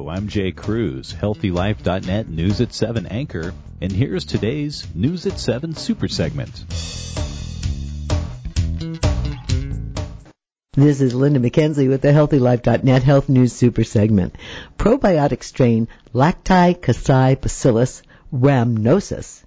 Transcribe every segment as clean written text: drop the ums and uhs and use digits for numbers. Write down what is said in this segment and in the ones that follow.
I'm Jay Cruz, HealthyLife.net News at 7 anchor, and here's today's News at 7 super segment. This is Linda McKenzie with the HealthyLife.net Health News Super Segment. Probiotic strain Lactobacillus rhamnosus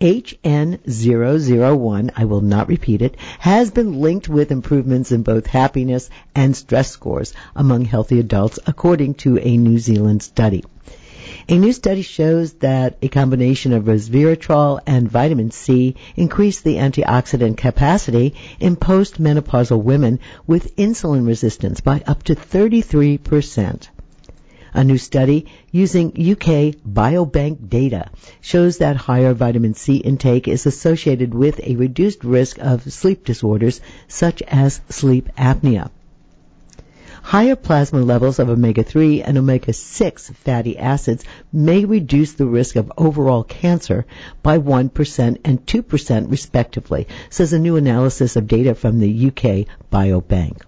HN001, I will not repeat it, has been linked with improvements in both happiness and stress scores among healthy adults, according to a New Zealand study. A new study shows that a combination of resveratrol and vitamin C increased the antioxidant capacity in postmenopausal women with insulin resistance by up to 33%. A new study using UK Biobank data shows that higher vitamin C intake is associated with a reduced risk of sleep disorders such as sleep apnea. Higher plasma levels of omega-3 and omega-6 fatty acids may reduce the risk of overall cancer by 1% and 2% respectively, says a new analysis of data from the UK Biobank.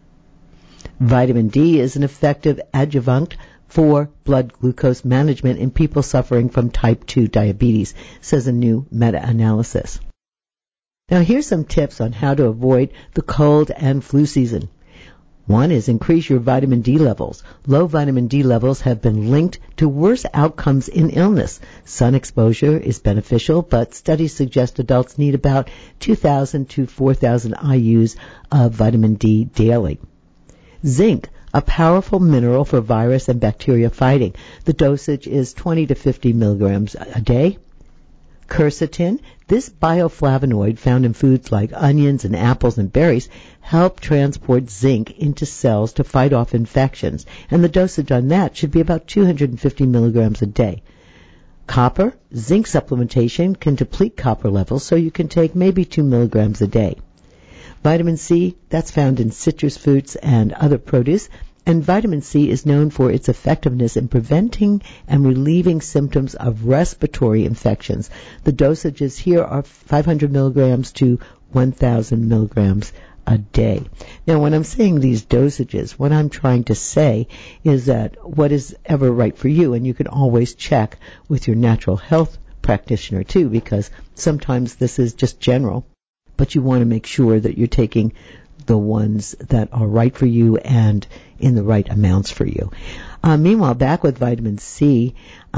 Vitamin D is an effective adjuvant for blood glucose management in people suffering from type 2 diabetes, says a new meta-analysis. Now here's some tips on how to avoid the cold and flu season. One is increase your vitamin D levels. Low vitamin D levels have been linked to worse outcomes in illness. Sun exposure is beneficial, but studies suggest adults need about 2,000 to 4,000 IUs of vitamin D daily. Zinc, a powerful mineral for virus and bacteria fighting. The dosage is 20 to 50 milligrams a day. Quercetin, this bioflavonoid found in foods like onions and apples and berries, help transport zinc into cells to fight off infections, and the dosage on that should be about 250 milligrams a day. Copper, zinc supplementation can deplete copper levels, so you can take maybe 2 milligrams a day. Vitamin C, that's found in citrus fruits and other produce, and vitamin C is known for its effectiveness in preventing and relieving symptoms of respiratory infections. The dosages here are 500 milligrams to 1,000 milligrams a day. Now, when I'm saying these dosages, what I'm trying to say is that what is ever right for you, and you can always check with your natural health practitioner too, because sometimes this is just general, but you want to make sure that you're taking the ones that are right for you and in the right amounts for you. Meanwhile, back with vitamin C,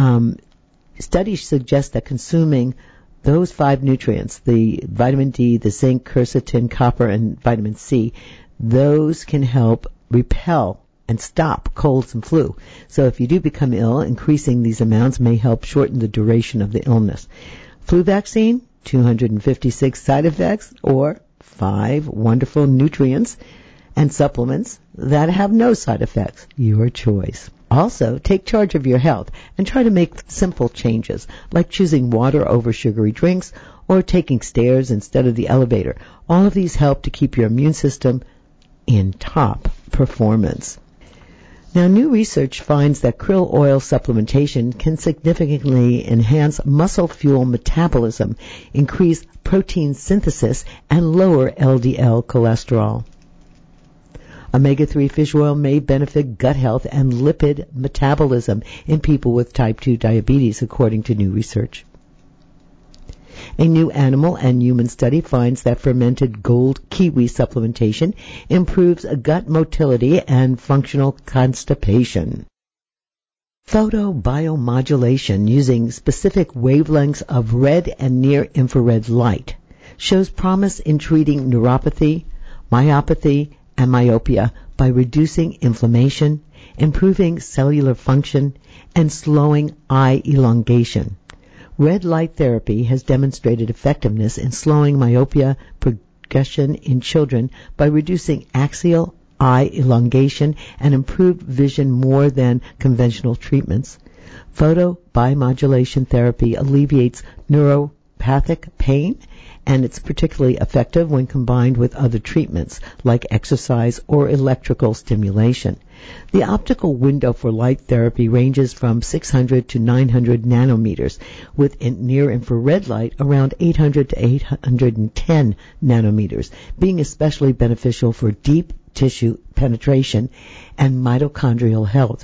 studies suggest that consuming those 5 nutrients, the vitamin D, the zinc, quercetin, copper, and vitamin C, those can help repel and stop colds and flu. So if you do become ill, increasing these amounts may help shorten the duration of the illness. Flu vaccine, 256 side effects, or 5 wonderful nutrients and supplements that have no side effects. Your choice. Also, take charge of your health and try to make simple changes, like choosing water over sugary drinks or taking stairs instead of the elevator. All of these help to keep your immune system in top performance. Now, new research finds that krill oil supplementation can significantly enhance muscle fuel metabolism, increase protein synthesis, and lower LDL cholesterol. Omega-3 fish oil may benefit gut health and lipid metabolism in people with type 2 diabetes, according to new research. A new animal and human study finds that fermented gold kiwi supplementation improves gut motility and functional constipation. Photobiomodulation using specific wavelengths of red and near-infrared light shows promise in treating neuropathy, myopathy, and myopia by reducing inflammation, improving cellular function, and slowing eye elongation. Red light therapy has demonstrated effectiveness in slowing myopia progression in children by reducing axial eye elongation and improved vision more than conventional treatments. Photobiomodulation therapy alleviates neuropathic pain, and it's particularly effective when combined with other treatments like exercise or electrical stimulation. The optical window for light therapy ranges from 600 to 900 nanometers, with near-infrared light around 800 to 810 nanometers, being especially beneficial for deep tissue penetration and mitochondrial health.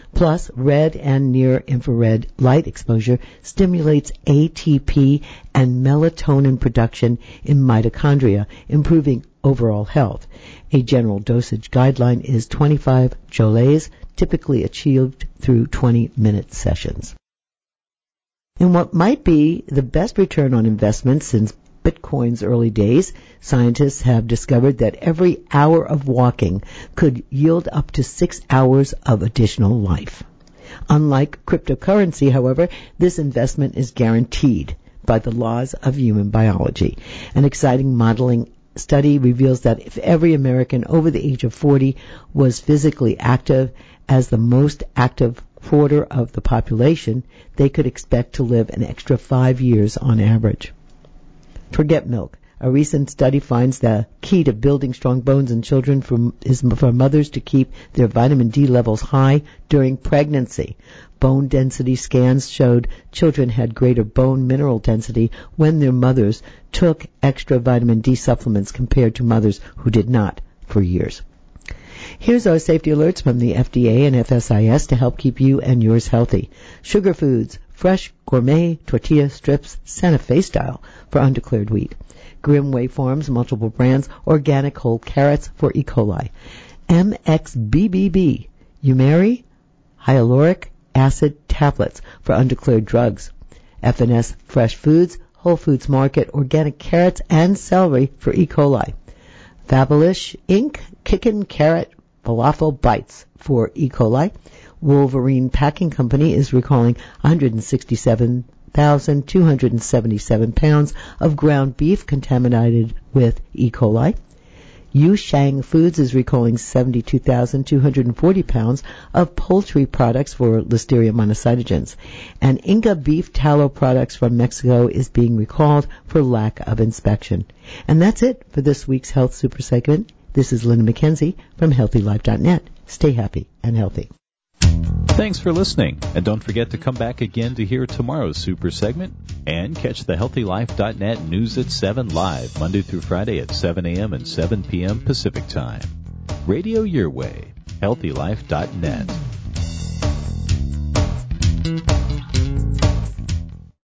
Plus, red and near-infrared light exposure stimulates ATP and melatonin production in mitochondria, improving overall health. A general dosage guideline is 25 joules, typically achieved through 20-minute sessions. In what might be the best return on investment since Bitcoin's early days, scientists have discovered that every hour of walking could yield up to 6 hours of additional life. Unlike cryptocurrency, however, this investment is guaranteed by the laws of human biology. An exciting modeling study reveals that if every American over the age of 40 was physically active as the most active quarter of the population, they could expect to live an extra 5 years on average. Forget milk. A recent study finds the key to building strong bones in children is for mothers to keep their vitamin D levels high during pregnancy. Bone density scans showed children had greater bone mineral density when their mothers took extra vitamin D supplements compared to mothers who did not for years. Here's our safety alerts from the FDA and FSIS to help keep you and yours healthy. Sugar foods, fresh gourmet tortilla strips, Santa Fe style for undeclared wheat. Grimm Wayfarms, multiple brands, organic whole carrots for E. coli. MXBBB, Umari, hyaluronic acid tablets for undeclared drugs. FNS Fresh Foods, Whole Foods Market, organic carrots and celery for E. coli. Fabulous Inc., Kickin' Carrot Falafel Bites for E. coli. Wolverine Packing Company is recalling 167,277 pounds of ground beef contaminated with E. coli. Yushang Foods is recalling 72,240 pounds of poultry products for Listeria monocytogenes. And Inca Beef Tallow products from Mexico is being recalled for lack of inspection. And that's it for this week's Health Super segment. This is Linda McKenzie from HealthyLife.net. Stay happy and healthy. Thanks for listening, and don't forget to come back again to hear tomorrow's Super segment and catch the HealthyLife.net News at 7 live Monday through Friday at 7 a.m. and 7 p.m. Pacific Time. Radio your way, HealthyLife.net.